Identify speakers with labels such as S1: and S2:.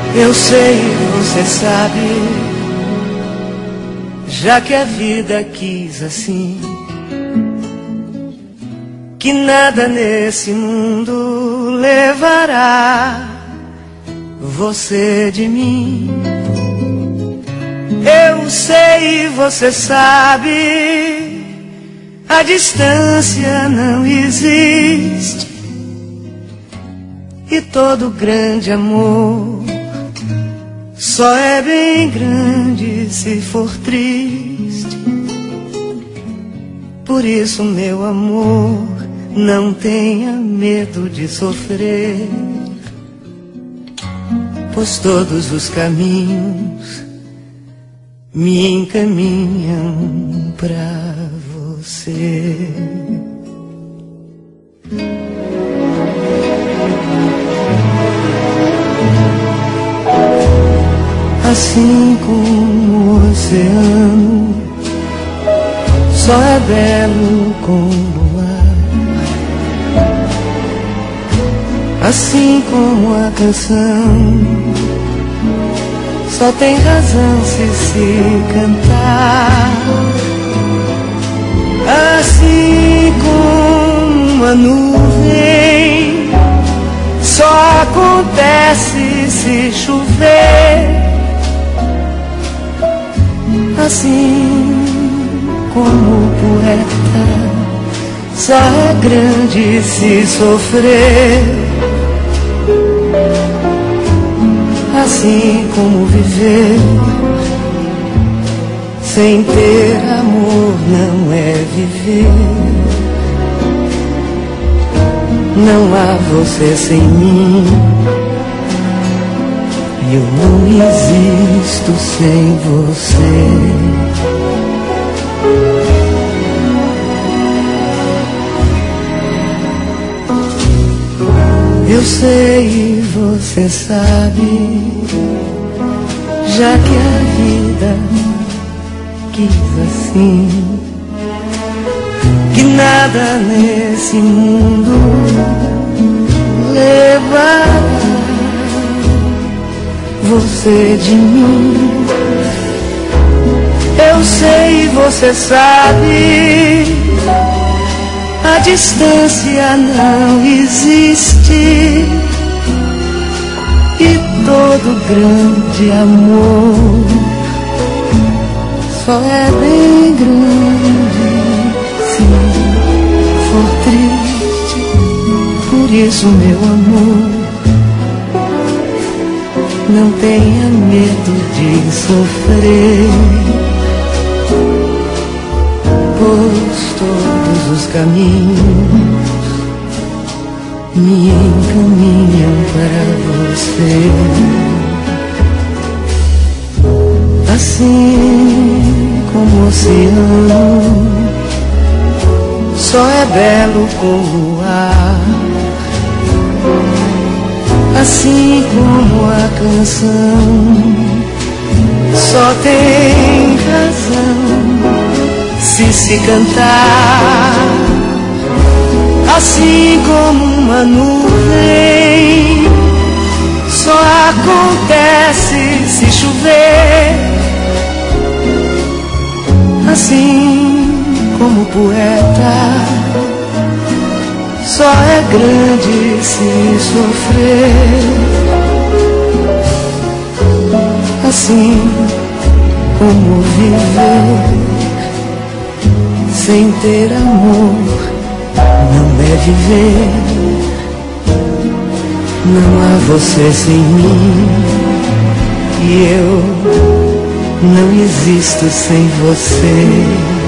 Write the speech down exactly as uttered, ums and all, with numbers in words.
S1: Eu sei, você sabe, já que a vida quis assim, que nada nesse mundo levará você de mim. Eu sei, você sabe, a distância não existe, e todo grande amor só é bem grande se for triste. Por isso, meu amor, não tenha medo de sofrer, pois todos os caminhos me encaminham pra você. Assim como o oceano só é belo com luar, assim como a canção só tem razão se se cantar, assim como a nuvem só acontece se chover, assim como o poeta só é grande se sofrer, assim como viver sem ter amor não é viver. Não há você sem mim, eu não existo sem você. Eu sei, você sabe, já que a vida quis assim, que nada nesse mundo levará você de mim. Eu sei, você sabe, a distância não existe, e todo grande amor só é bem grande se for triste. Por isso, meu amor, não tenha medo de sofrer, pois todos os caminhos me encaminham para você. Assim como o oceano só é belo com o luar, assim como a canção só tem razão se se cantar, assim como uma nuvem só acontece se chover, assim como o poeta só é grande se sofrer, assim como viver sem ter amor não é viver. Não há você sem mim, e eu não existo sem você.